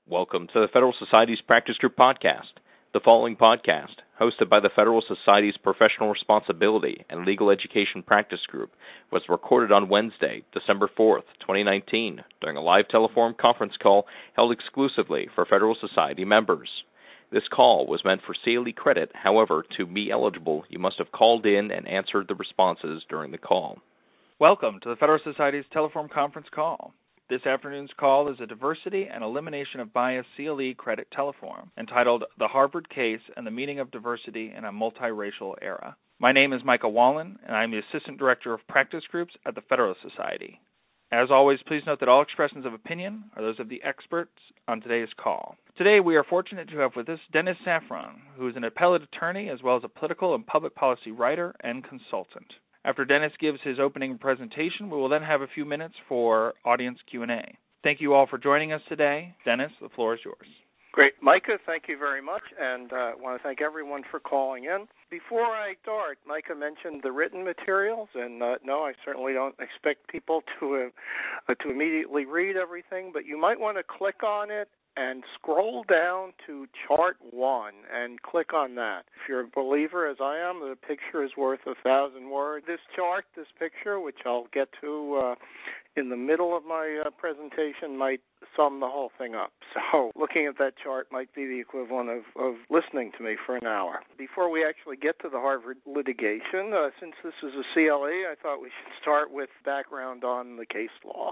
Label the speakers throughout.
Speaker 1: Welcome to the Federal Society's Practice Group podcast. The following podcast, hosted by the Federal Society's Professional Responsibility and Legal Education Practice Group, was recorded on Wednesday, December 4th, 2019, during a live telephone conference call held exclusively for Federal Society members. This call was meant for CLE credit. However, to be eligible, you must have called in and answered the responses during the call.
Speaker 2: Welcome to the Federal Society's telephone conference call. This afternoon's call is a Diversity and Elimination of Bias CLE credit teleform entitled The Harvard Case and the Meaning of Diversity in a Multiracial Era. My name is Micah Wallen, and I am the Assistant Director of Practice Groups at the Federal Society. As always, please note that all expressions of opinion are those of the experts on today's call. Today, we are fortunate to have with us Dennis Safran, who is an appellate attorney as well as a political and public policy writer and consultant. After Dennis gives his opening presentation, we will then have a few minutes for audience Q&A. Thank you all for joining us today. Dennis, the floor is yours.
Speaker 3: Great. Micah, thank you very much, and I want to thank everyone for calling in. Before I start, Micah mentioned the written materials, and no, I certainly don't expect people to immediately read everything, but you might want to click on it and scroll down to Chart 1 and click on that. If you're a believer, as I am, the picture is worth 1,000 words. This chart, this picture, which I'll get to in the middle of my presentation, might sum the whole thing up. So looking at that chart might be the equivalent of listening to me for an hour. Before we actually get to the Harvard litigation, since this is a CLE, I thought we should start with background on the case law.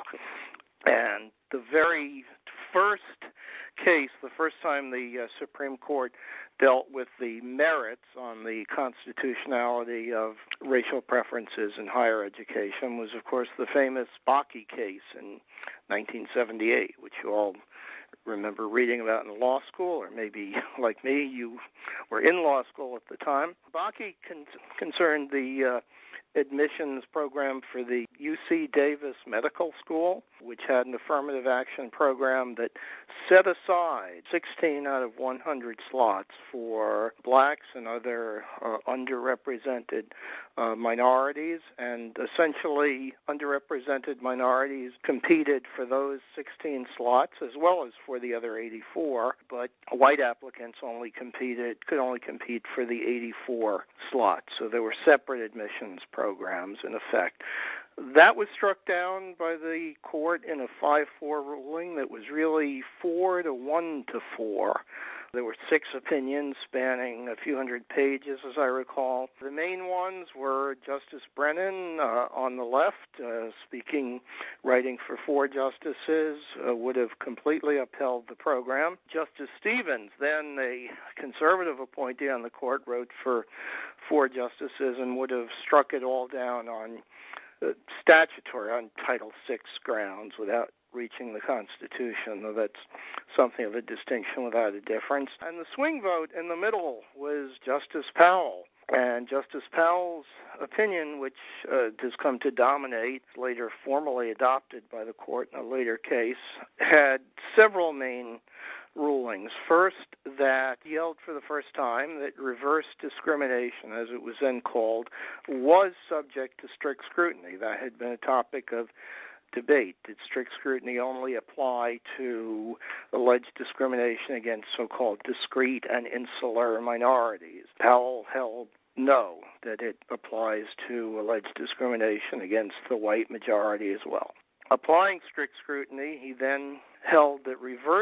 Speaker 3: And the very first case, the first time the Supreme Court dealt with the merits on the constitutionality of racial preferences in higher education was, of course, the famous Bakke case in 1978, which you all remember reading about in law school, or maybe, like me, you were in law school at the time. Bakke concerned the admissions program for the UC Davis Medical School, which had an affirmative action program that set aside 16 out of 100 slots for blacks and other underrepresented minorities, and essentially underrepresented minorities competed for those 16 slots as well as for the other 84, but white applicants could only compete for the 84 slots. So there were separate admissions programs in effect. That was struck down by the court in a 5-4 ruling that was really 4 to 1 to 4. There were 6 opinions spanning a few hundred pages, as I recall. The main ones were Justice Brennan on the left, writing for 4 justices, would have completely upheld the program. Justice Stevens, then a conservative appointee on the court, wrote for 4 justices and would have struck it all down on statutory, on Title VI grounds without reaching the Constitution, though that's something of a distinction without a difference. And the swing vote in the middle was Justice Powell. And Justice Powell's opinion, which has come to dominate, later formally adopted by the court in a later case, had several main rulings. First, that he held for the first time that reverse discrimination, as it was then called, was subject to strict scrutiny. That had been a topic of debate. Did strict scrutiny only apply to alleged discrimination against so-called discrete and insular minorities? Powell held no, that it applies to alleged discrimination against the white majority as well. Applying strict scrutiny, he then held that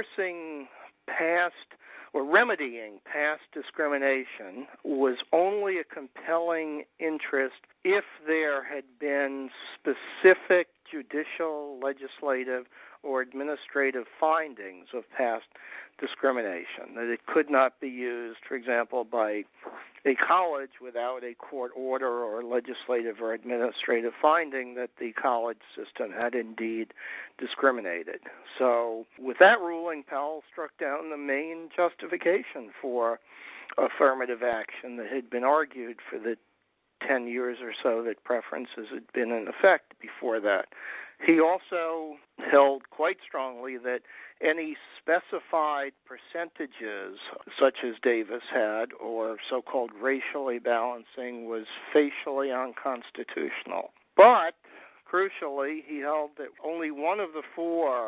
Speaker 3: remedying past discrimination was only a compelling interest if there had been specific judicial, legislative, or administrative findings of past discrimination, that it could not be used, for example, by a college without a court order or legislative or administrative finding that the college system had indeed discriminated. So with that ruling, Powell struck down the main justification for affirmative action that had been argued for the 10 years or so that preferences had been in effect before that. He also held quite strongly that any specified percentages, such as Davis had, or so-called racially balancing, was facially unconstitutional. But, crucially, he held that only one of the 4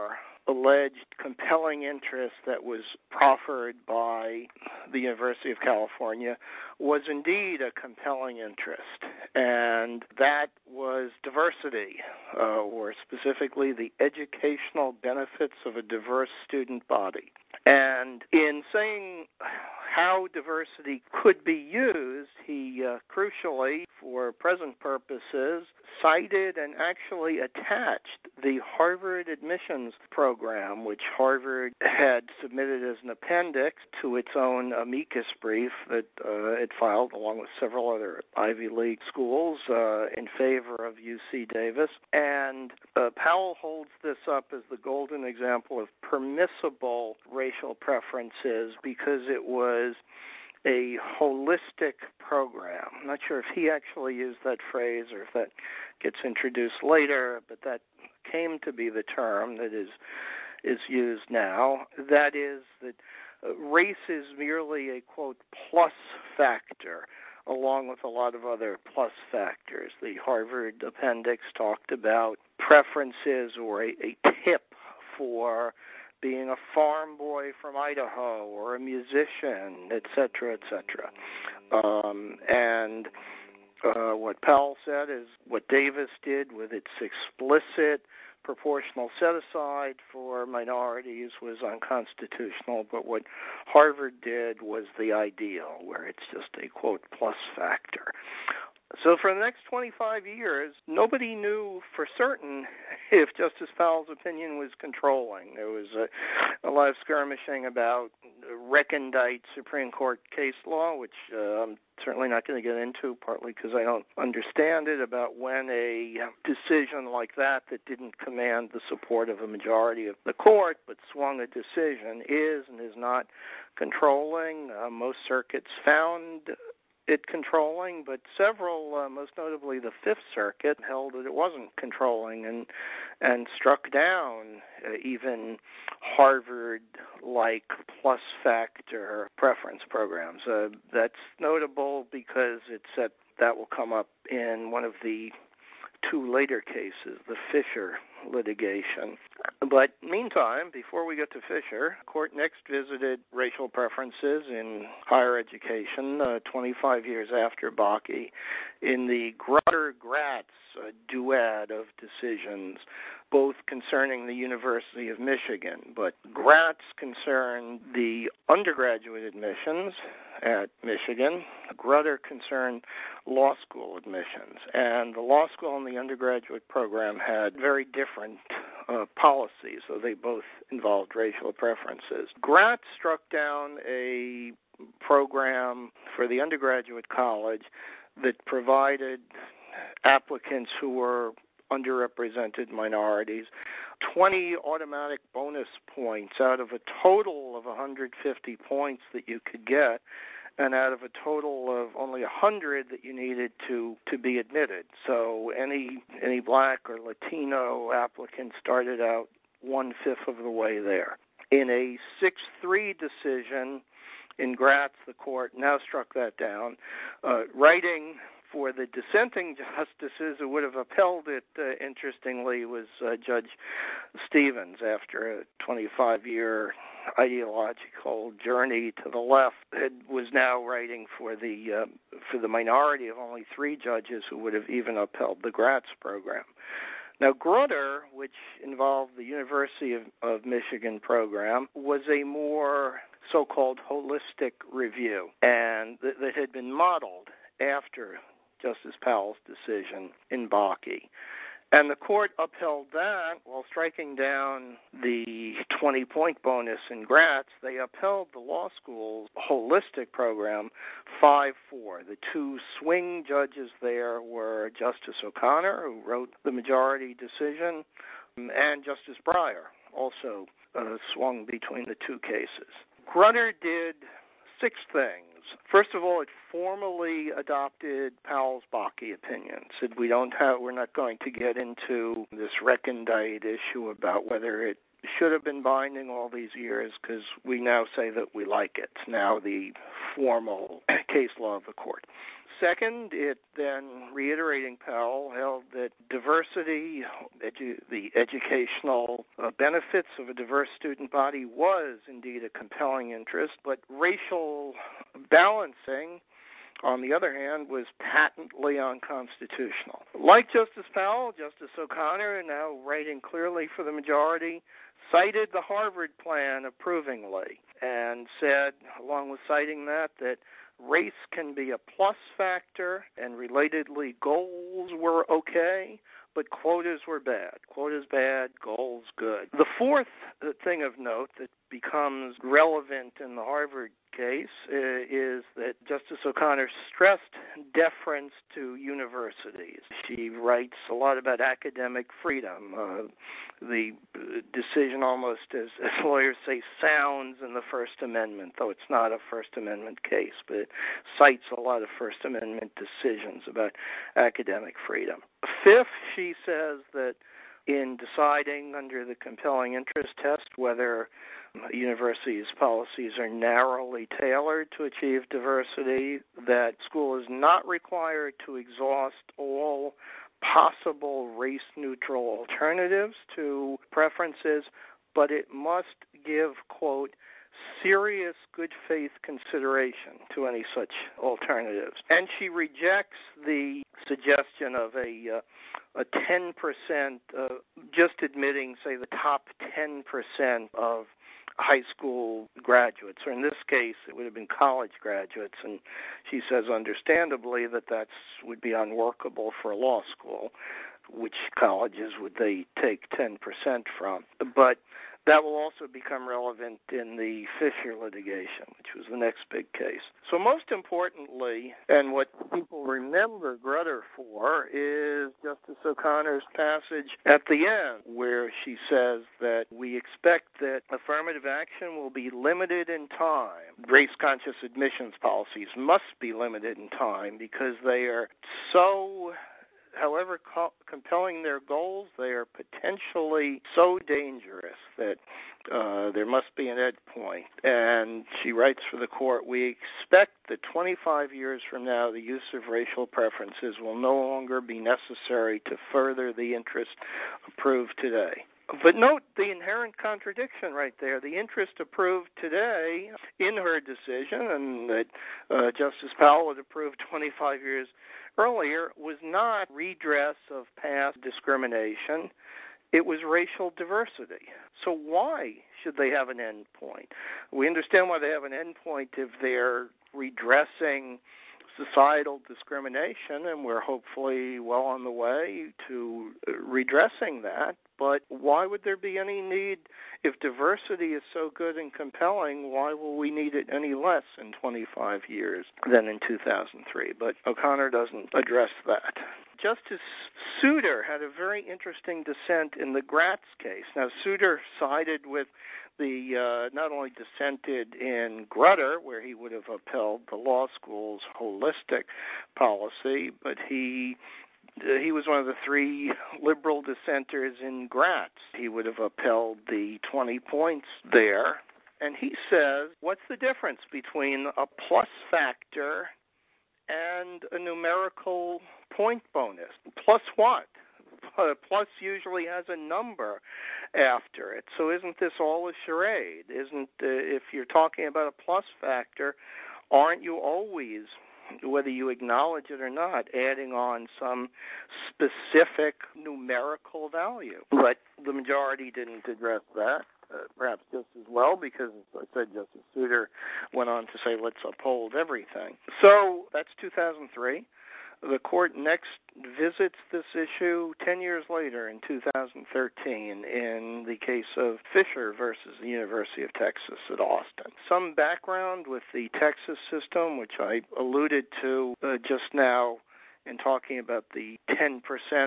Speaker 3: alleged compelling interest that was proffered by the University of California was indeed a compelling interest, and that was diversity, or specifically the educational benefits of a diverse student body. And in saying how diversity could be used, he crucially, for present purposes, cited and actually attached the Harvard admissions program, which Harvard had submitted as an appendix to its own amicus brief that it filed along with several other Ivy League schools in favor of UC Davis. And Powell holds this up as the golden example of permissible racial preferences because it was a holistic program. I'm not sure if he actually used that phrase or if that gets introduced later, but that came to be the term that is used now. That is that race is merely a, quote, plus factor, along with a lot of other plus factors. The Harvard appendix talked about preferences or a tip for being a farm boy from Idaho or a musician, et cetera, et cetera. And what Powell said is what Davis did with its explicit proportional set-aside for minorities was unconstitutional, but what Harvard did was the ideal, where it's just a, quote, plus factor. So for the next 25 years, nobody knew for certain if Justice Powell's opinion was controlling. There was a lot of skirmishing about recondite Supreme Court case law, which I'm certainly not going to get into, partly because I don't understand it, about when a decision like that didn't command the support of a majority of the court, but swung a decision, is and is not controlling. Most circuits found it controlling, but several, most notably the Fifth Circuit, held that it wasn't controlling and struck down even Harvard-like plus factor preference programs. That's notable because that will come up in one of the two later cases, the Fisher litigation. But meantime, before we get to Fisher, the court next visited racial preferences in higher education 25 years after Bakke in the Grutter-Gratz duad of decisions, both concerning the University of Michigan. But Gratz concerned the undergraduate admissions at Michigan. Grutter concerned law school admissions. And the law school and the undergraduate program had very different policies, so they both involved racial preferences. Gratz struck down a program for the undergraduate college that provided applicants who were underrepresented minorities 20 automatic bonus points out of a total of 150 points that you could get, and out of a total of only 100 that you needed to be admitted. So any black or Latino applicant started out 1/5 of the way there. In a 6-3 decision in Gratz, the court now struck that down, writing for the dissenting justices who would have upheld it, interestingly, was Judge Stevens. After a 25-year ideological journey to the left, was now writing for the minority of only 3 judges who would have even upheld the Gratz program. Now, Grutter, which involved the University of Michigan program, was a more so-called holistic review, and that had been modeled after Justice Powell's decision in Bakke. And the court upheld that while striking down the 20-point bonus in Gratz. They upheld the law school's holistic program 5-4. The 2 swing judges there were Justice O'Connor, who wrote the majority decision, and Justice Breyer, also swung between the 2 cases. Grutter did 6 things. First of all, it formally adopted Powell's Bakke opinion. Said we're not going to get into this recondite issue about whether it should have been binding all these years, because we now say that we like it. It's now the formal case law of the court. Second, it then, reiterating Powell, held that diversity, the educational benefits of a diverse student body was indeed a compelling interest, but racial balancing, on the other hand, was patently unconstitutional. Like Justice Powell, Justice O'Connor, now writing clearly for the majority, cited the Harvard plan approvingly and said, along with citing that race can be a plus factor and relatedly goals were okay, but quotas were bad. Quotas bad, goals good. The fourth thing of note that becomes relevant in the Harvard case is that Justice O'Connor stressed deference to universities. She writes a lot about academic freedom. The decision almost, as lawyers say, sounds in the First Amendment, though it's not a First Amendment case, but it cites a lot of First Amendment decisions about academic freedom. Fifth, she says that in deciding under the compelling interest test whether universities' policies are narrowly tailored to achieve diversity, that school is not required to exhaust all possible race-neutral alternatives to preferences, but it must give, quote, serious good faith consideration to any such alternatives. And she rejects the suggestion of a 10%, just admitting, say, the top 10% of high school graduates, or in this case, it would have been college graduates, and she says understandably that would be unworkable for a law school. Which colleges would they take 10% from? But that will also become relevant in the Fisher litigation, which was the next big case. So most importantly, and what people remember Grutter for, is Justice O'Connor's passage at the end, where she says that we expect that affirmative action will be limited in time. Race-conscious admissions policies must be limited in time because they are so... However compelling their goals, they are potentially so dangerous that there must be an end point. And she writes for the court, we expect that 25 years from now, the use of racial preferences will no longer be necessary to further the interest approved today. But note the inherent contradiction right there. The interest approved today in her decision, and that Justice Powell had approved 25 years earlier, was not redress of past discrimination. It was racial diversity. So why should they have an end point? We understand why they have an end point if they're redressing societal discrimination, and we're hopefully well on the way to redressing that. But why would there be any need, if diversity is so good and compelling, why will we need it any less in 25 years than in 2003? But O'Connor doesn't address that. Justice Souter had a very interesting dissent in the Gratz case. Now, Souter sided with the not only dissented in Grutter, where he would have upheld the law school's holistic policy, but he was one of the three liberal dissenters in Gratz. He would have upheld the 20 points there. And he says, what's the difference between a plus factor and a numerical point bonus? Plus what? Plus usually has a number after it. So isn't this all a charade? If you're talking about a plus factor, aren't you always, whether you acknowledge it or not, adding on some specific numerical value? But the majority didn't address that, perhaps just as well, because, as I said, Justice Souter went on to say, let's uphold everything. So that's 2003. The court next visits this issue 10 years later in 2013 in the case of Fisher versus the University of Texas at Austin. Some background with the Texas system, which I alluded to just now in talking about the 10%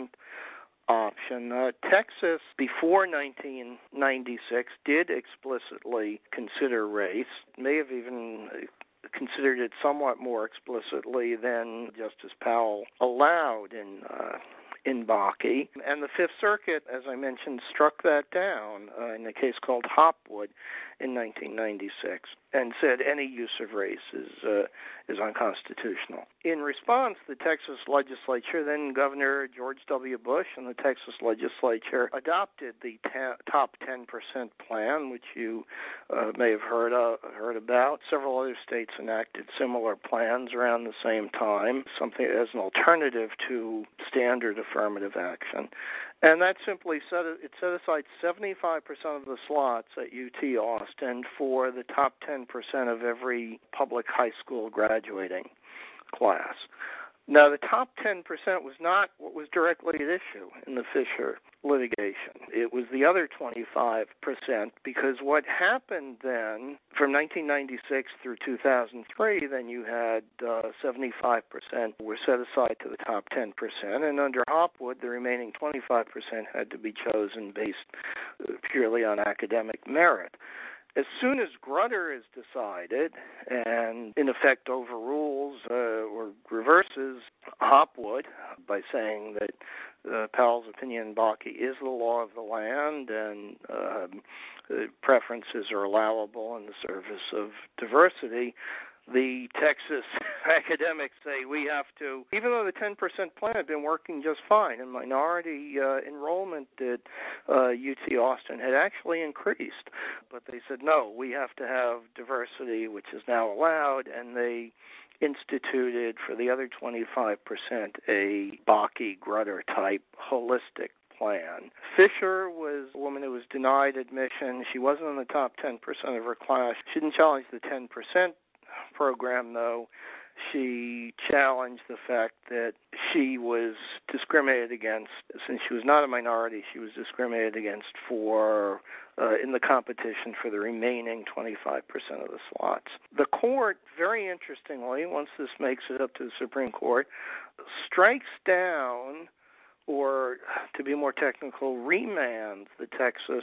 Speaker 3: option. Texas, before 1996, did explicitly consider race, may have even considered it somewhat more explicitly than Justice Powell allowed in Bakke. And the Fifth Circuit, as I mentioned, struck that down in a case called Hopwood in 1996 and said any use of race is unconstitutional. In response, the Texas legislature, then Governor George W. Bush and the Texas legislature adopted the top 10% plan, which you may have heard about. Several other states enacted similar plans around the same time, something as an alternative to standard affirmative action. And that simply set aside 75% of the slots at UT Austin for the top 10% of every public high school graduating class. Now, the top 10% was not what was directly at issue in the Fisher litigation. It was the other 25%, because what happened then, from 1996 through 2003, then you had 75% were set aside to the top 10%, and under Hopwood, the remaining 25% had to be chosen based purely on academic merit. As soon as Grutter is decided and, in effect, overrules or reverses Hopwood by saying that Powell's opinion in Bakke is the law of the land and preferences are allowable in the service of diversity, the Texas academics say we have to, even though the 10% plan had been working just fine, and minority enrollment at UT Austin had actually increased, but they said, no, we have to have diversity, which is now allowed, and they instituted for the other 25% a Bakke-Grutter-type holistic plan. Fisher was a woman who was denied admission. She wasn't in the top 10% of her class. She didn't challenge the 10% program, though. She challenged the fact that she was discriminated against. Since she was not a minority, she was discriminated against for in the competition for the remaining 25% of the slots. The court, very interestingly, once this makes it up to the Supreme Court, strikes down, or to be more technical, remands the Texas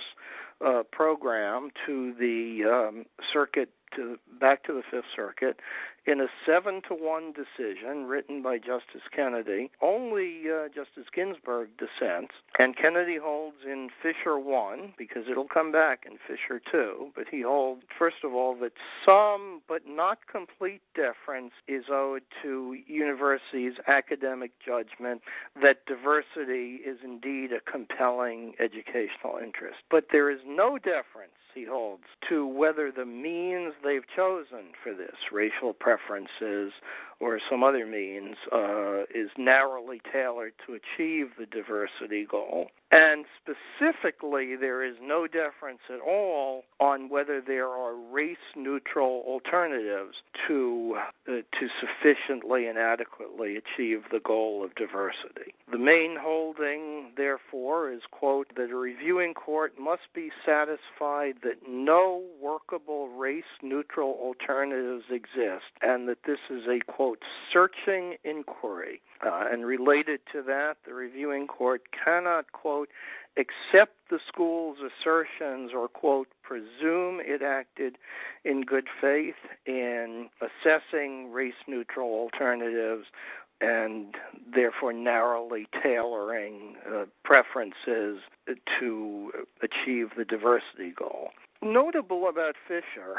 Speaker 3: program to the circuit, back to the Fifth Circuit, in a 7-1 decision written by Justice Kennedy. Only Justice Ginsburg dissents, and Kennedy holds in Fisher 1, because it'll come back in Fisher 2, but he holds, first of all, that some but not complete deference is owed to universities' academic judgment that diversity is indeed a compelling educational interest. But there is no deference, he holds, to whether the means they've chosen for this, racial preferences or some other means, is narrowly tailored to achieve the diversity goal. And specifically, there is no deference at all on whether there are race-neutral alternatives to sufficiently and adequately achieve the goal of diversity. The main holding, therefore, is, quote, that a reviewing court must be satisfied that no workable race-neutral alternatives exist, and that this is a, quote, searching inquiry. And related to that, the reviewing court cannot, quote, accept the school's assertions or, quote, presume it acted in good faith in assessing race-neutral alternatives and therefore narrowly tailoring preferences to achieve the diversity goal. Notable about Fisher,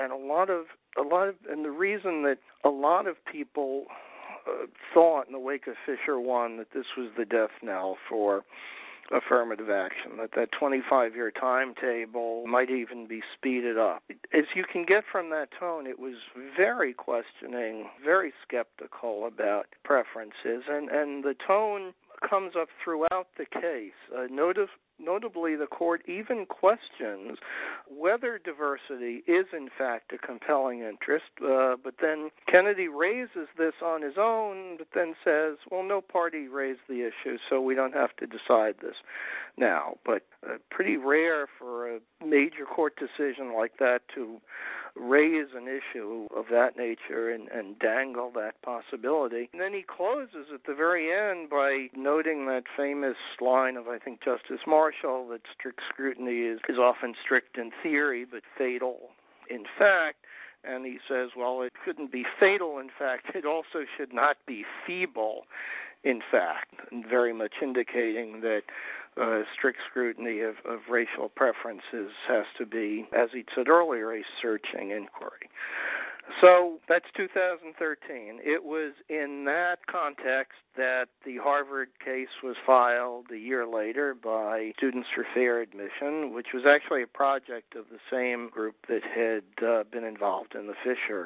Speaker 3: and the reason that a lot of people thought in the wake of Fisher 1 that this was the death knell for affirmative action, that 25-year timetable might even be speeded up. As you can get from that tone, it was very questioning, very skeptical about preferences, and the tone comes up throughout the case. Notably, the court even questions whether diversity is in fact a compelling interest, but then Kennedy raises this on his own, but then says, well, no party raised the issue, so we don't have to decide this now. But pretty rare for a major court decision like that to raise an issue of that nature and dangle that possibility. And then he closes at the very end by noting that famous line of, I think, Justice Marshall, that strict scrutiny is often strict in theory but fatal in fact. And he says, well, it couldn't be fatal in fact. It also should not be feeble in fact, and very much indicating that strict scrutiny of racial preferences has to be, as he said earlier, a searching inquiry. So that's 2013. It was in that context that the Harvard case was filed a year later by Students for Fair Admission, which was actually a project of the same group that had been involved in the Fisher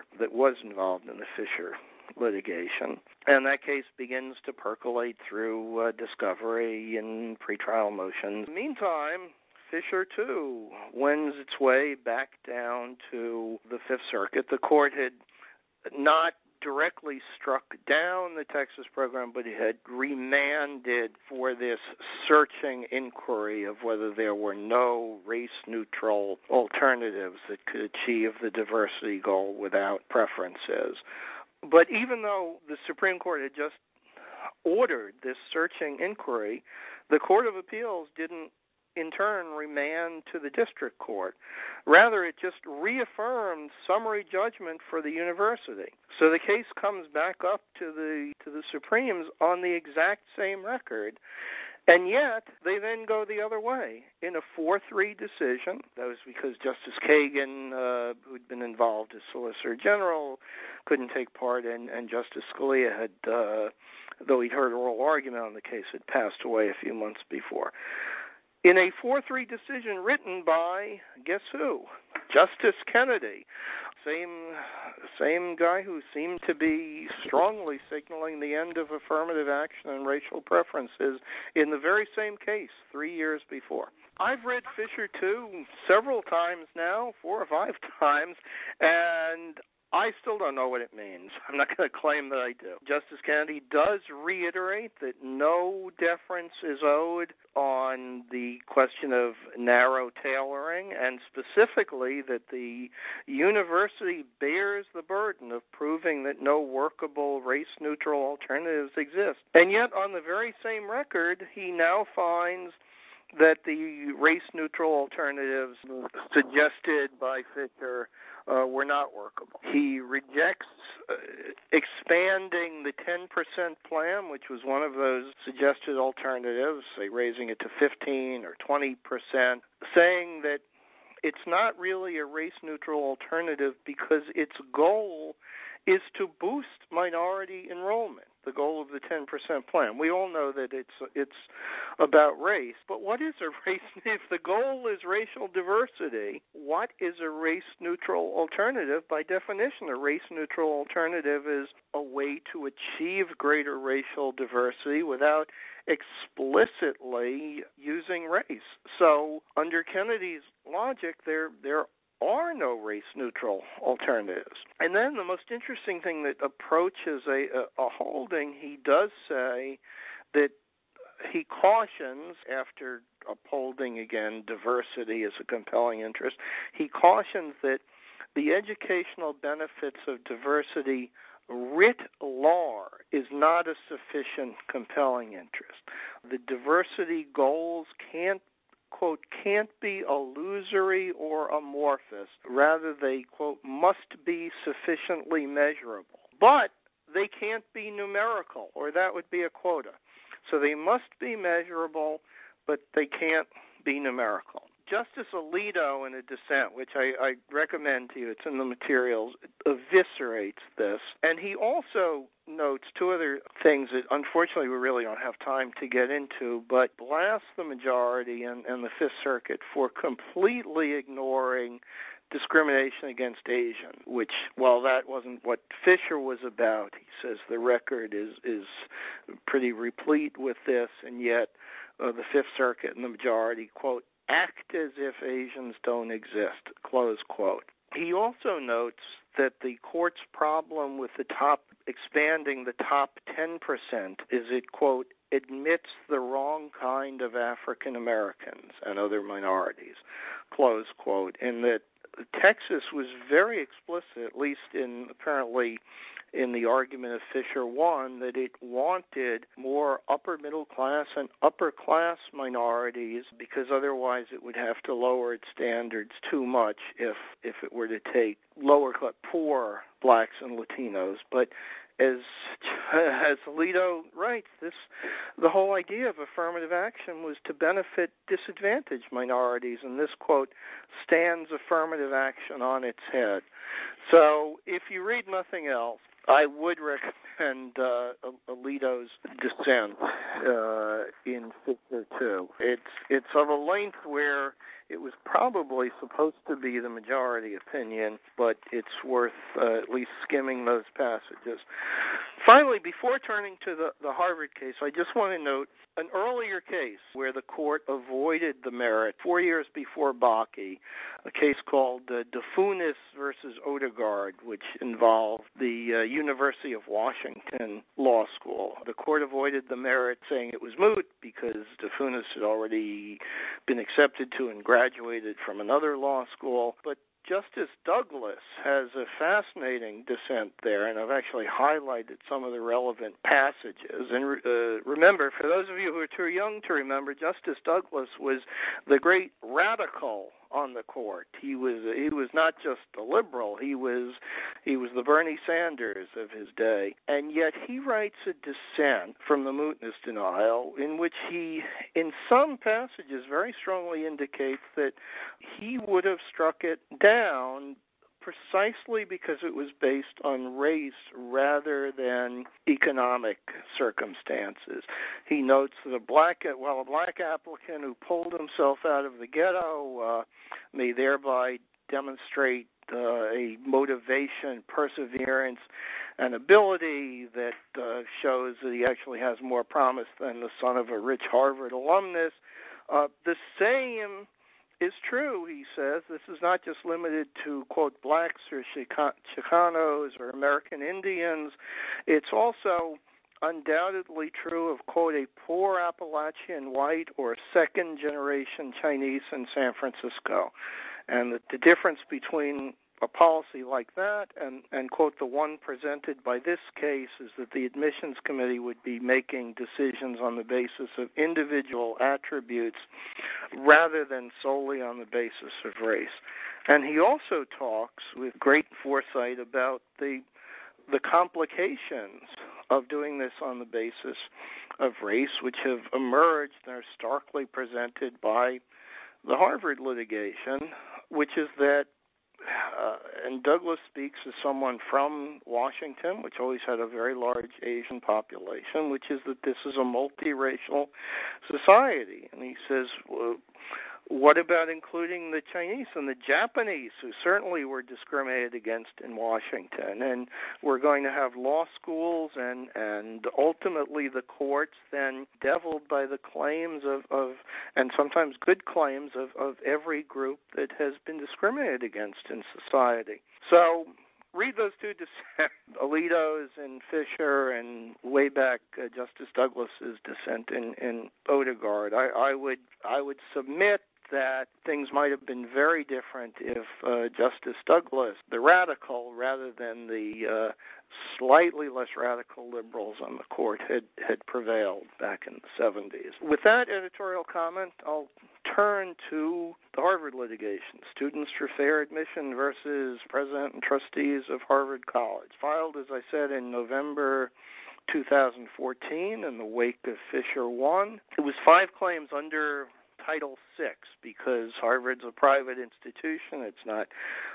Speaker 3: litigation. And that case begins to percolate through discovery and pretrial motions. Meantime, Fisher, too, wends its way back down to the Fifth Circuit. The court had not directly struck down the Texas program, but it had remanded for this searching inquiry of whether there were no race-neutral alternatives that could achieve the diversity goal without preferences. But even though the Supreme Court had just ordered this searching inquiry, the Court of Appeals didn't in turn remand to the district court. Rather, it just reaffirmed summary judgment for the university. So the case comes back up to the Supremes on the exact same record, and yet they then go the other way in a 4-3 decision. That was because Justice Kagan, who'd been involved as Solicitor General, couldn't take part, and Justice Scalia had, though he'd heard oral argument on the case, had passed away a few months before. In a 4-3 decision written by, guess who? Justice Kennedy. Same guy who seemed to be strongly signaling the end of affirmative action and racial preferences in the very same case 3 years before. I've read Fisher, too, several times now, 4 or 5 times, and I still don't know what it means. I'm not going to claim that I do. Justice Kennedy does reiterate that no deference is owed on the question of narrow tailoring, and specifically that the university bears the burden of proving that no workable race-neutral alternatives exist. And yet, on the very same record, he now finds that the race-neutral alternatives suggested by Fisher were not workable. He rejects expanding the 10% plan, which was one of those suggested alternatives, say raising it to 15 or 20%, saying that it's not really a race-neutral alternative because its goal is to boost minority enrollment, the goal of the 10% plan. We all know that it's about race, but what is a race? If the goal is racial diversity, what is a race-neutral alternative? By definition, a race-neutral alternative is a way to achieve greater racial diversity without explicitly using race. So, under Kennedy's logic, there are no race-neutral alternatives. And then the most interesting thing that approaches a holding, he does say that he cautions, after upholding, again, diversity as a compelling interest, he cautions that the educational benefits of diversity writ large is not a sufficient compelling interest. The diversity goals can't be illusory or amorphous. Rather, they, quote, must be sufficiently measurable. But they can't be numerical, or that would be a quota. So they must be measurable, but they can't be numerical. Justice Alito, in a dissent, which I recommend to you, it's in the materials, eviscerates this. And he also notes 2 other things that, unfortunately, we really don't have time to get into, but blasts the majority and the Fifth Circuit for completely ignoring discrimination against Asians, which, while that wasn't what Fisher was about, he says the record is pretty replete with this, and yet the Fifth Circuit and the majority, quote, act as if Asians don't exist, close quote. He also notes that the court's problem with expanding the top 10% is it, quote, admits the wrong kind of African Americans and other minorities, close quote, and that Texas was very explicit, at least apparently in the argument of Fisher 1, that it wanted more upper middle class and upper class minorities because otherwise it would have to lower its standards too much if it were to take lower class poor blacks and Latinos. But as Alito writes, the whole idea of affirmative action was to benefit disadvantaged minorities, and this quote stands affirmative action on its head. So if you read nothing else, I would recommend Alito's dissent in Fisher 2. It's of a length where it was probably supposed to be the majority opinion, but it's worth at least skimming those passages. Finally, before turning to the Harvard case, I just want to note an earlier case where the court avoided the merit 4 years before Bakke, a case called DeFunis versus Odegaard, which involved the University of Washington Law School. The court avoided the merit, saying it was moot because DeFunis had already been accepted to and graduated from another law school. But Justice Douglas has a fascinating dissent there, and I've actually highlighted some of the relevant passages. And remember, for those of you who are too young to remember, Justice Douglas was the great radical on the court. He was not just a liberal, he was the Bernie Sanders of his day. And yet he writes a dissent from the mootness denial in which he, in some passages, very strongly indicates that he would have struck it down precisely because it was based on race rather than economic circumstances. He notes that a black applicant who pulled himself out of the ghetto may thereby demonstrate a motivation, perseverance, and ability that shows that he actually has more promise than the son of a rich Harvard alumnus. The same is true, he says. This is not just limited to, quote, blacks or Chicanos or American Indians. It's also undoubtedly true of, quote, a poor Appalachian white or second-generation Chinese in San Francisco. And the difference between a policy like that and, quote, the one presented by this case is that the admissions committee would be making decisions on the basis of individual attributes rather than solely on the basis of race. And he also talks with great foresight about the complications of doing this on the basis of race, which have emerged and are starkly presented by the Harvard litigation, which is that and Douglas speaks as someone from Washington, which always had a very large Asian population, which is that this is a multiracial society. And he says, what about including the Chinese and the Japanese, who certainly were discriminated against in Washington? And we're going to have law schools and ultimately the courts then deviled by the claims of and sometimes good claims of every group that has been discriminated against in society. So read those two dissents, Alito's and Fisher, and way back Justice Douglas's dissent in Odegaard. I would submit that things might have been very different if Justice Douglas, the radical rather than the slightly less radical liberals on the court, had prevailed back in the 70s. With that editorial comment, I'll turn to the Harvard litigation, Students for Fair Admission versus President and Trustees of Harvard College, filed, as I said, in November 2014 in the wake of Fisher 1. It was 5 claims under Title VI because Harvard's a private institution. It's not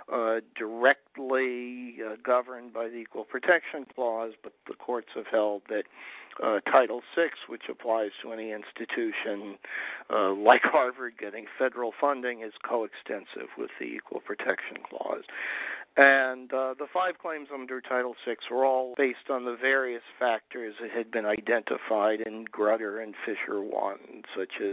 Speaker 3: directly governed by the Equal Protection Clause, but the courts have held that Title VI, which applies to any institution like Harvard getting federal funding, is coextensive with the Equal Protection Clause. And the 5 claims under Title VI were all based on the various factors that had been identified in Grutter and Fisher 1, such as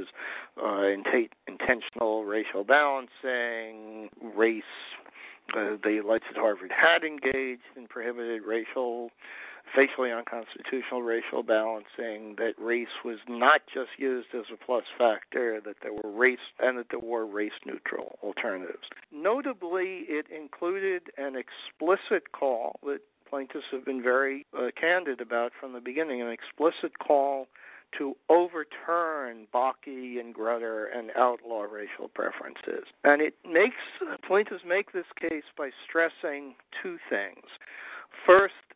Speaker 3: intentional racial balancing, race. They alleged that Harvard had engaged in prohibited facially unconstitutional racial balancing, that race was not just used as a plus factor, that there were race-neutral alternatives. Notably, it included an explicit call that plaintiffs have been very candid about from the beginning, an explicit call to overturn Bakke and Grutter and outlaw racial preferences. And plaintiffs make this case by stressing 2 things. First,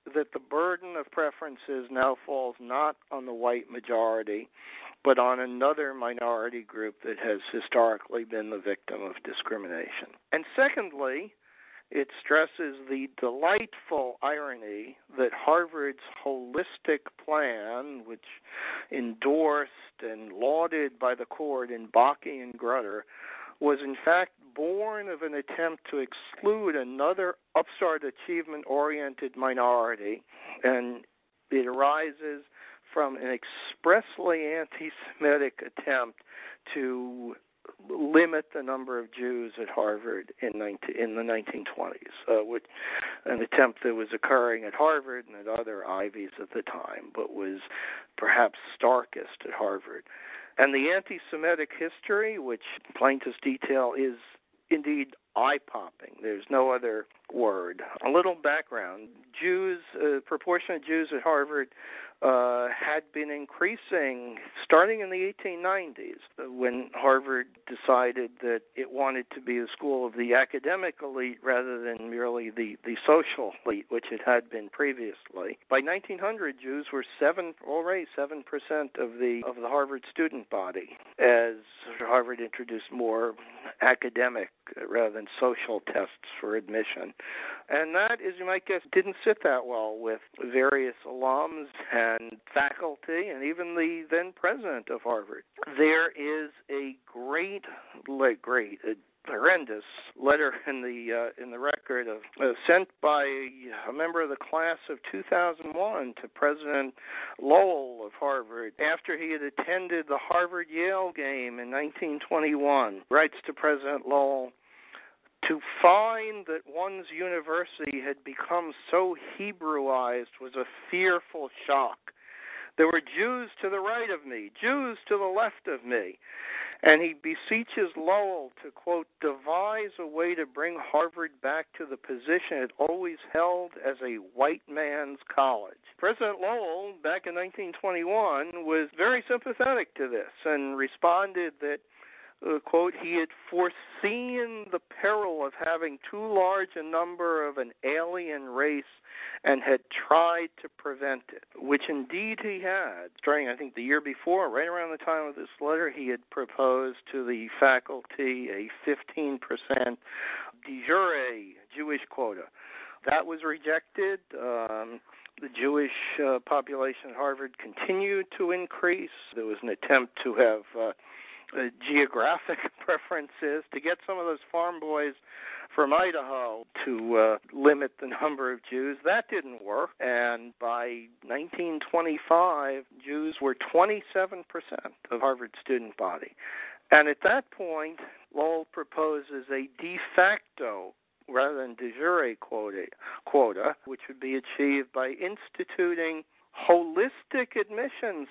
Speaker 3: that the burden of preferences now falls not on the white majority, but on another minority group that has historically been the victim of discrimination. And secondly, it stresses the delightful irony that Harvard's holistic plan, which endorsed and lauded by the court in Bakke and Grutter, was in fact born of an attempt to exclude another upstart achievement-oriented minority, and it arises from an expressly anti-Semitic attempt to limit the number of Jews at Harvard in the 1920s, which an attempt that was occurring at Harvard and at other Ivies at the time, but was perhaps starkest at Harvard. And the anti-Semitic history, which plaintiffs detail, is indeed eye-popping. There's no other word. A little background. Proportion of Jews at Harvard had been increasing starting in the 1890s when Harvard decided that it wanted to be a school of the academic elite rather than merely the social elite, which it had been previously. By 1900, Jews were already 7% of the Harvard student body, as Harvard introduced more academic rather than social tests for admission. And that, as you might guess, didn't sit that well with various alums and faculty and even the then president of Harvard. There is a horrendous letter in the record sent by a member of the class of 2001 to President Lowell of Harvard after he had attended the Harvard-Yale game in 1921. Writes to President Lowell, "To find that one's university had become so Hebrewized was a fearful shock. There were Jews to the right of me, Jews to the left of me." And he beseeches Lowell to, quote, devise a way to bring Harvard back to the position it always held as a white man's college. President Lowell, back in 1921, was very sympathetic to this and responded that, quote, he had foreseen the peril of having too large a number of an alien race and had tried to prevent it, which indeed he had. Starting, I think, the year before, right around the time of this letter, he had proposed to the faculty a 15% de jure Jewish quota. That was rejected. The Jewish population at Harvard continued to increase. There was an attempt to have geographic preferences to get some of those farm boys from Idaho to limit the number of Jews. That didn't work, and by 1925, Jews were 27% of Harvard's student body. And at that point, Lowell proposes a de facto rather than de jure quota, which would be achieved by instituting a holistic admission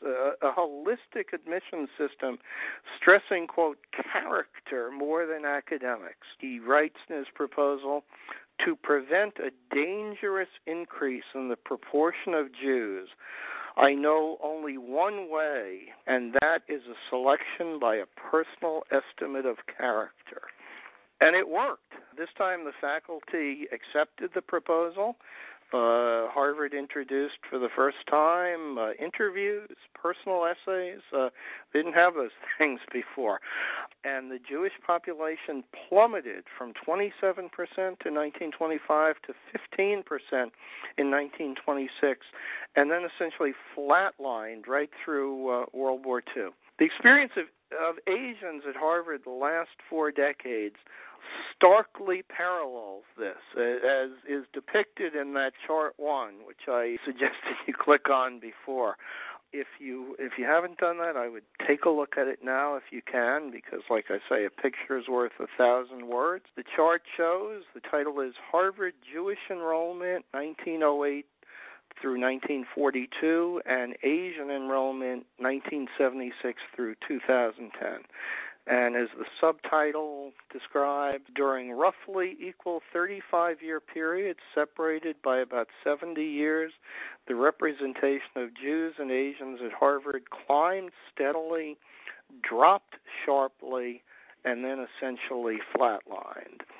Speaker 3: system stressing, quote, character more than academics. He writes in his proposal, to prevent a dangerous increase in the proportion of Jews, I know only one way, and that is a selection by a personal estimate of character. And it worked. This time the faculty accepted the proposal. Harvard introduced for the first time interviews, personal essays. They didn't have those things before. And the Jewish population plummeted from 27% in 1925 to 15% in 1926, and then essentially flatlined right through World War II. The experience of Asians at Harvard the last 4 decades starkly parallels this, as is depicted in that chart 1, which I suggested you click on before. If you haven't done that, I would take a look at it now if you can, because, like I say, a picture is worth 1,000 words. The chart shows, the title is Harvard Jewish Enrollment 1908 through 1942 and Asian Enrollment 1976 through 2010. And as the subtitle describes, during roughly equal 35-year periods separated by about 70 years, the representation of Jews and Asians at Harvard climbed steadily, dropped sharply, and then essentially flatlined.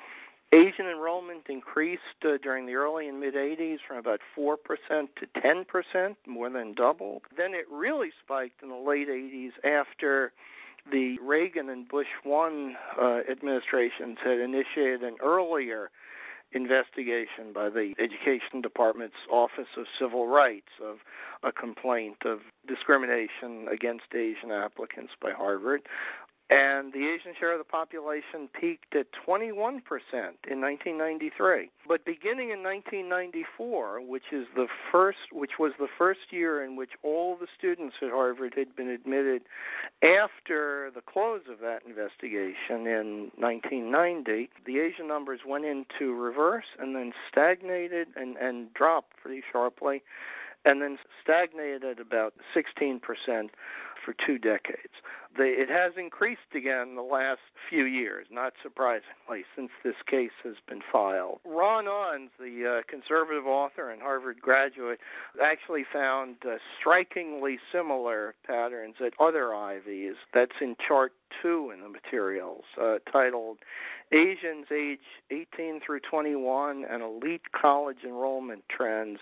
Speaker 3: Asian enrollment increased during the early and mid-'80s from about 4% to 10%, more than doubled. Then it really spiked in the late '80s after the Reagan and Bush 1 administrations had initiated an earlier investigation by the Education Department's Office of Civil Rights of a complaint of discrimination against Asian applicants by Harvard. And the Asian share of the population peaked at 21% in 1993. But beginning in 1994, which was the first year in which all the students at Harvard had been admitted after the close of that investigation in 1990, the Asian numbers went into reverse and then stagnated and dropped pretty sharply, and then stagnated at about 16% for 2 decades. It has increased again the last few years, not surprisingly, since this case has been filed. Ron Unz, the conservative author and Harvard graduate, actually found strikingly similar patterns at other Ivies. That's in Chart 2 in the materials, titled Asians age 18 through 21 and Elite College Enrollment Trends,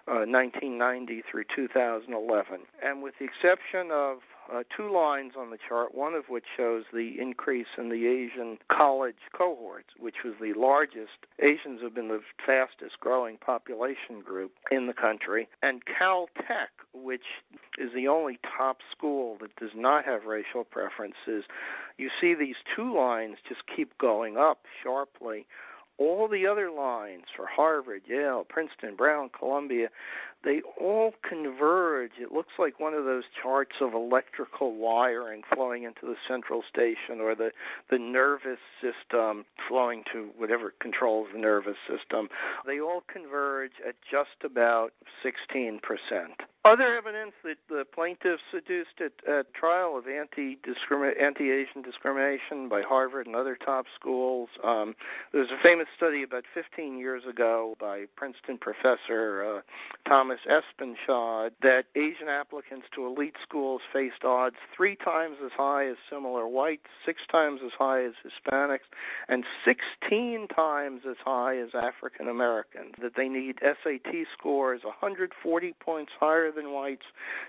Speaker 3: 1990 through 2011. And with the exception of 2 lines on the chart, one of which shows the increase in the Asian college cohorts, which was the largest. Asians have been the fastest growing population group in the country. And Caltech, which is the only top school that does not have racial preferences, you see these 2 lines just keep going up sharply. All the other lines for Harvard, Yale, Princeton, Brown, Columbia, they all converge. It looks like one of those charts of electrical wiring flowing into the central station, or the nervous system flowing to whatever controls the nervous system. They all converge at just about 16%. Other evidence that the plaintiffs adduced at trial of anti-Asian discrimination by Harvard and other top schools. There was a famous study about 15 years ago by Princeton professor Thomas Espenshade that Asian applicants to elite schools faced odds 3 times as high as similar whites, 6 times as high as Hispanics, and 16 times as high as African Americans. That they need SAT scores 140 points higher than whites,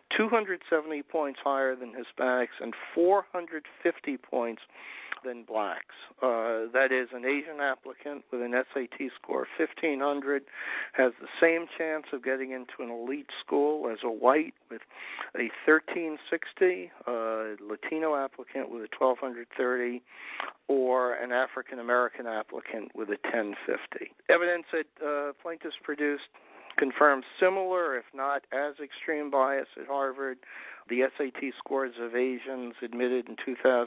Speaker 3: 270 points higher than Hispanics, and 450 points than blacks. That is, an Asian applicant with an SAT score of 1,500 has the same chance of getting into an elite school as a white with a 1,360, a Latino applicant with a 1,230, or an African American applicant with a 1,050. Evidence that plaintiffs produced confirms similar, if not as extreme, bias at Harvard. The SAT scores of Asians admitted in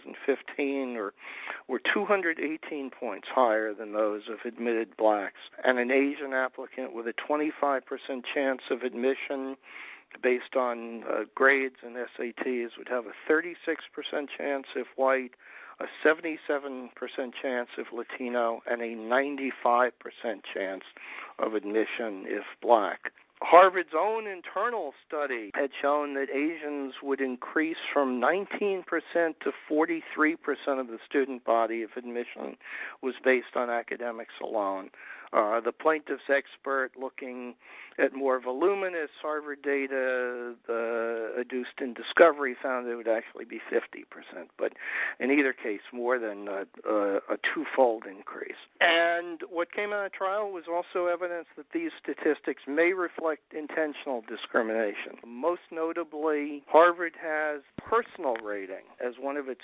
Speaker 3: 2015 were 218 points higher than those of admitted blacks. And an Asian applicant with a 25% chance of admission based on grades and SATs would have a 36% chance if white, a 77% chance if Latino, and a 95% chance of admission if black. Harvard's own internal study had shown that Asians would increase from 19% to 43% of the student body if admission was based on academics alone. The plaintiff's expert, looking at more voluminous Harvard data, adduced in discovery, found it would actually be 50%, but in either case, more than a 2-fold increase. And what came out of trial was also evidence that these statistics may reflect intentional discrimination. Most notably, Harvard has personal rating as one of its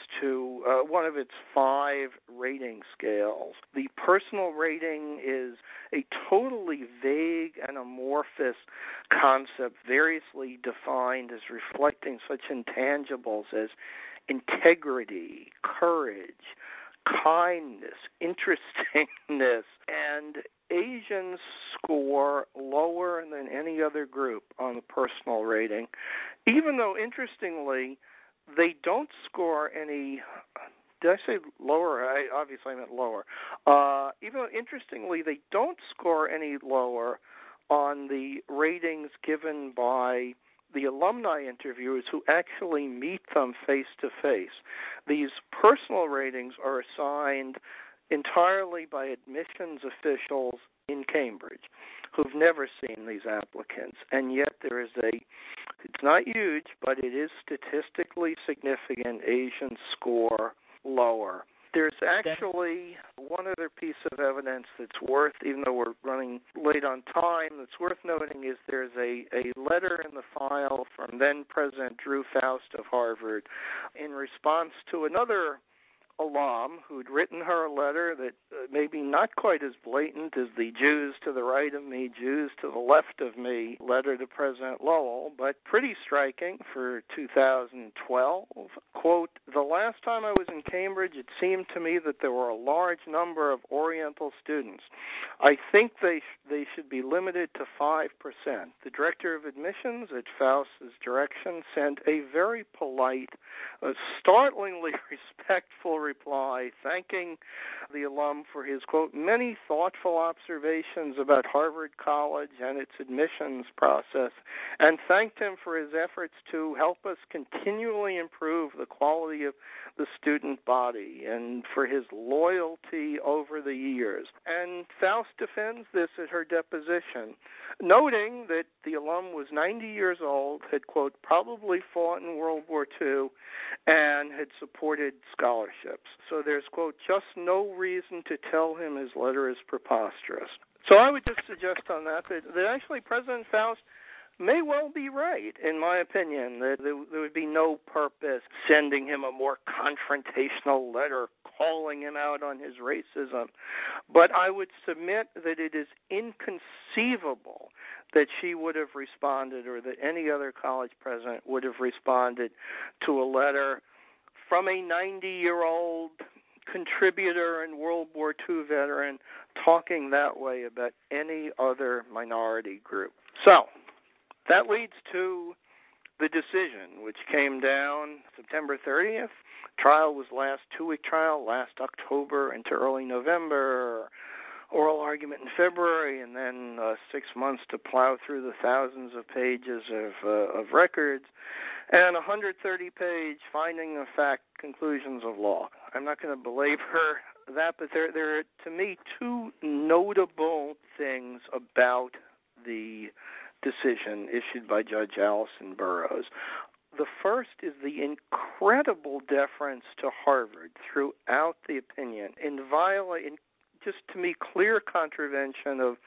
Speaker 3: 5 rating scales. The personal rating is a totally vague and amorphous concept, variously defined as reflecting such intangibles as integrity, courage, kindness, interestingness, and Asians score lower than any other group on the personal rating, even though, interestingly, they don't score any. Did I say lower? Obviously I meant lower. Even though, interestingly, they don't score any lower on the ratings given by the alumni interviewers who actually meet them face-to-face. These personal ratings are assigned entirely by admissions officials in Cambridge who've never seen these applicants, and yet there is it's not huge, but it is statistically significant Asian score lower. There's actually one other piece of evidence that's worth, even though we're running late on time, that's worth noting is there's a letter in the file from then President Drew Faust of Harvard in response to another alum who'd written her a letter that maybe not quite as blatant as the Jews to the right of me, Jews to the left of me letter to President Lowell, but pretty striking for 2012. Quote, "The last time I was in Cambridge, it seemed to me that there were a large number of Oriental students. I think they should be limited to 5%. The director of admissions at Faust's direction sent a very polite, startlingly respectful reply thanking the alum for his, quote, many thoughtful observations about Harvard College and its admissions process, and thanked him for his efforts to help us continually improve the quality of the student body and for his loyalty over the years." And Faust defends this at her deposition, noting that the alum was 90 years old, had, quote, probably fought in World War II, and had supported scholarships. So there's, quote, just no reason to tell him his letter is preposterous. So I would just suggest on that actually President Faust may well be right, in my opinion, that there would be no purpose sending him a more confrontational letter calling him out on his racism. But I would submit that it is inconceivable that she would have responded, or that any other college president would have responded to a letter from a 90-year-old contributor and World War II veteran talking that way about any other minority group. So that leads to the decision, which came down September 30th. Trial was two-week trial, last October into early November. Oral argument in February, and then 6 months to plow through the thousands of pages of records, and 130-page finding of fact, conclusions of law. I'm not going to belabor that, but there are, to me, two notable things about the decision issued by Judge Allison Burroughs. The first is the incredible deference to Harvard throughout the opinion, in just to me clear contravention of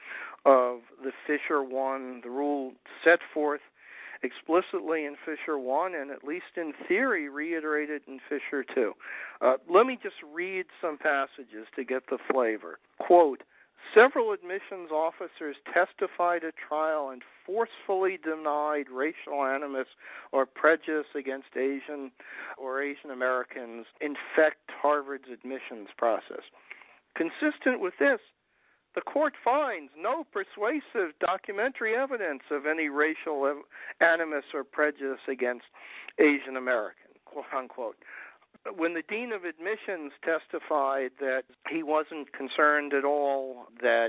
Speaker 3: the Fisher I, the rule set forth explicitly in Fisher I, and at least in theory reiterated in Fisher II. Let me just read some passages to get the flavor. Quote, "Several admissions officers testified at trial and forcefully denied racial animus or prejudice against Asian or Asian Americans infect Harvard's admissions process. Consistent with this, the court finds no persuasive documentary evidence of any racial animus or prejudice against Asian Americans," quote unquote. When the dean of admissions testified that he wasn't concerned at all that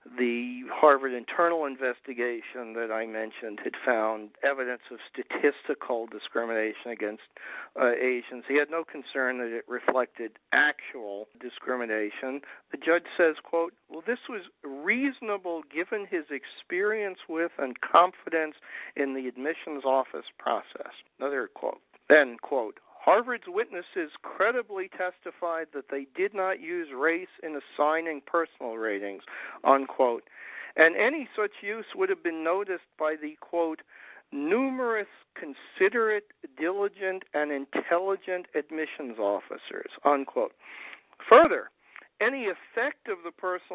Speaker 3: the Harvard internal investigation that I mentioned had found evidence of statistical discrimination against Asians, he had no concern that it reflected actual discrimination. The judge says, quote, "Well, this was reasonable given his experience with and confidence in the admissions office process." Another quote. Then, quote, "Harvard's witnesses credibly testified that they did not use race in assigning personal ratings," unquote. And any such use would have been noticed by the, quote, "numerous, considerate, diligent, and intelligent admissions officers," unquote. Further, any effect of the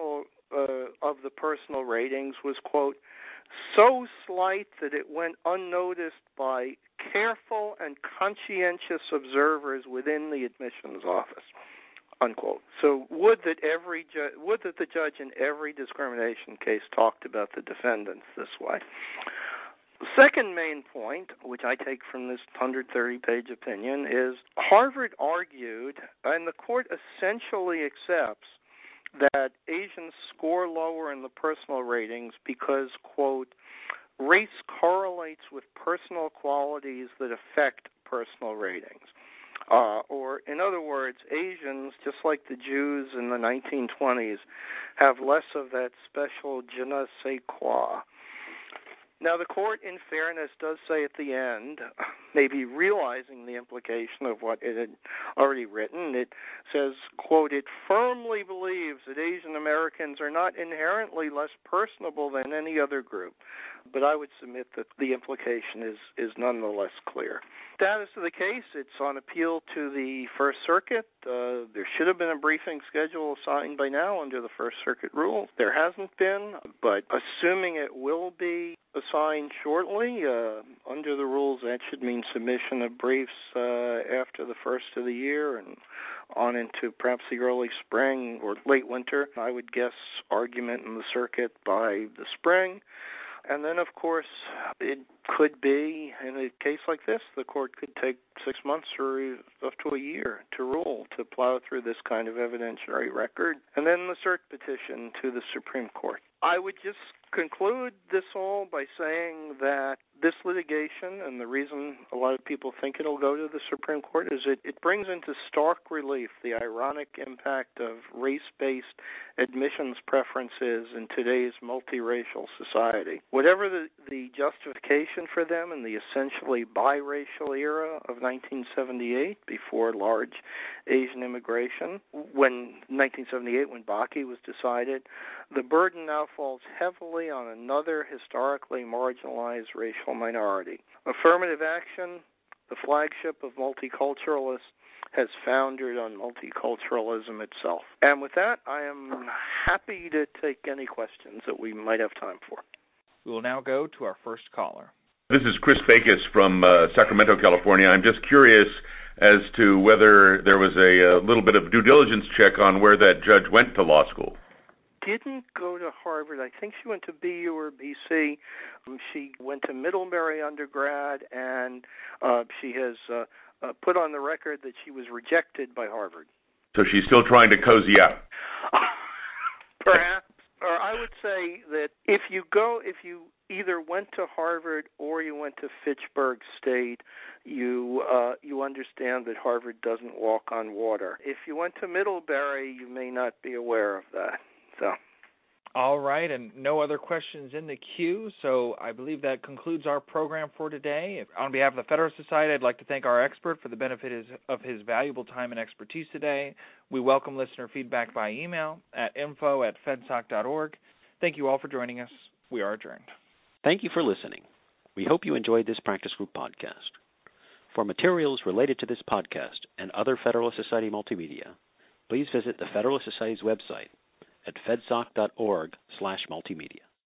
Speaker 3: personal ratings was, quote, "so slight that it went unnoticed by careful and conscientious observers within the admissions office," unquote. So would that the judge in every discrimination case talked about the defendants this way. The second main point, which I take from this 130-page opinion, is Harvard argued, and the court essentially accepts, that Asians score lower in the personal ratings because, quote, "race correlates with personal qualities that affect personal ratings," Or, in other words, Asians, just like the Jews in the 1920s, have less of that special je ne sais quoi. Now, the court, in fairness, does say at the end, maybe realizing the implication of what it had already written, it says, quote, it firmly believes that Asian Americans are not inherently less personable than any other group. But I would submit that the implication is nonetheless clear. Status of the case, it's on appeal to the First Circuit. There should have been a briefing schedule assigned by now under the First Circuit rules. There hasn't been, but assuming it will be assigned shortly, under the rules, that should mean submission of briefs after the first of the year and on into perhaps the early spring or late winter. I would guess argument in the circuit by the spring. And then, of course, it could be, in a case like this, the court could take 6 months or up to a year to rule, to plow through this kind of evidentiary record, and then the cert petition to the Supreme Court. I would just conclude this all by saying that this litigation, and the reason a lot of people think it'll go to the Supreme Court, is it brings into stark relief the ironic impact of race-based admissions preferences in today's multiracial society. Whatever the justification for them in the essentially biracial era of 1978, before large Asian immigration, when Bakke was decided, the burden now falls heavily on another historically marginalized racial minority. Affirmative action, the flagship of multiculturalists, has foundered on multiculturalism itself. And with that, I am happy to take any questions that we might have time for.
Speaker 2: We will now go to our first caller.
Speaker 4: This is Chris Bacus from Sacramento, California. I'm just curious as to whether there was a little bit of due diligence check on where that judge went to law school.
Speaker 3: Didn't go to Harvard. I think she went to BU or BC. She went to Middlebury undergrad, and she has put on the record that she was rejected by Harvard.
Speaker 4: So she's still trying to cozy up.
Speaker 3: Perhaps. Or I would say that if you either went to Harvard or you went to Fitchburg State, you understand that Harvard doesn't walk on water. If you went to Middlebury, you may not be aware of that. So.
Speaker 2: All right, and no other questions in the queue, so I believe that concludes our program for today. On behalf of the Federalist Society, I'd like to thank our expert for the benefit of his valuable time and expertise today. We welcome listener feedback by email at info@fedsoc.org. Thank you all for joining us. We are adjourned.
Speaker 5: Thank you for listening. We hope you enjoyed this practice group podcast. For materials related to this podcast and other Federalist Society multimedia, please visit the Federalist Society's website at fedsoc.org/multimedia.